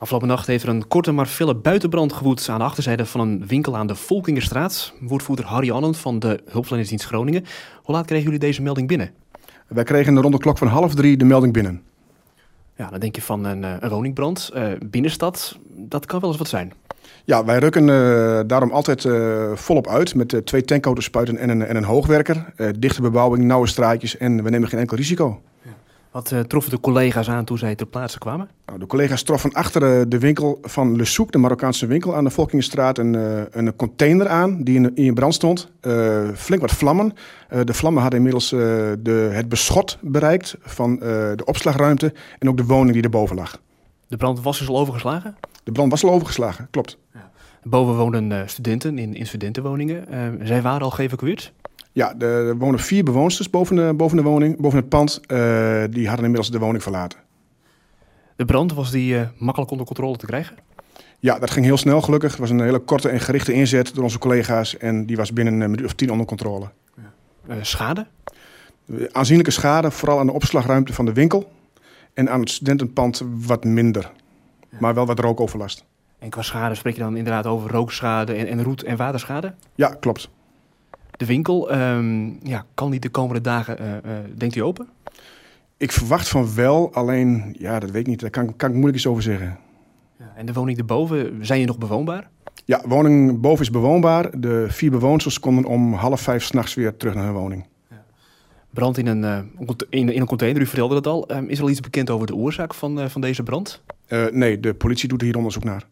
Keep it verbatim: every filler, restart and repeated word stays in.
Afgelopen nacht heeft er een korte maar felle buitenbrand gewoed aan de achterzijde van een winkel aan de Volkingerstraat. Woordvoerder Harry Anand van de Hulpverlenersdienst Groningen. Hoe laat kregen jullie deze melding binnen? Wij kregen rond de klok van half drie de melding binnen. Ja, dan denk je van een, een woningbrand. Uh, binnenstad, dat kan wel eens wat zijn. Ja, wij rukken uh, daarom altijd uh, volop uit met uh, twee tankauto's-spuiten en een, en een hoogwerker. Uh, dichte bebouwing, nauwe straatjes en we nemen geen enkel risico. Ja. Wat uh, troffen de collega's aan toen zij ter plaatse kwamen? Nou, de collega's troffen achter uh, de winkel van Le Souk, de Marokkaanse winkel aan de Volkingerstraat, een, uh, een container aan die in, in brand stond. Uh, flink wat vlammen. Uh, de vlammen hadden inmiddels uh, de, het beschot bereikt van uh, de opslagruimte en ook de woning die erboven lag. De brand was dus al overgeslagen? De brand was al overgeslagen, klopt. Ja. Boven woonden uh, studenten in, in studentenwoningen. Uh, zij waren al geëvacueerd? Ja, er, er wonen vier bewoonsters boven de, boven de woning, boven het pand. Uh, die hadden inmiddels de woning verlaten. De brand, was die uh, makkelijk onder controle te krijgen? Ja, dat ging heel snel gelukkig. Het was een hele korte en gerichte inzet door onze collega's. En die was binnen een minuut of tien onder controle. Ja. Uh, schade? Uh, aanzienlijke schade, vooral aan de opslagruimte van de winkel. En aan het studentenpand wat minder. Ja. Maar wel wat rookoverlast. En qua schade spreek je dan inderdaad over rookschade en, en roet- en waterschade? Ja, klopt. De winkel, um, ja, kan die de komende dagen, uh, uh, denkt u open? Ik verwacht van wel, alleen, ja, dat weet ik niet. Daar kan, kan ik moeilijk iets over zeggen. Ja, en de woning erboven, zijn die nog bewoonbaar? Ja, de woning boven is bewoonbaar. De vier bewoners konden om half vijf 's nachts weer terug naar hun woning. Ja. Brand in een, uh, in, in een container, u vertelde dat al. Um, is er al iets bekend over de oorzaak van, uh, van deze brand? Uh, nee, de politie doet hier onderzoek naar.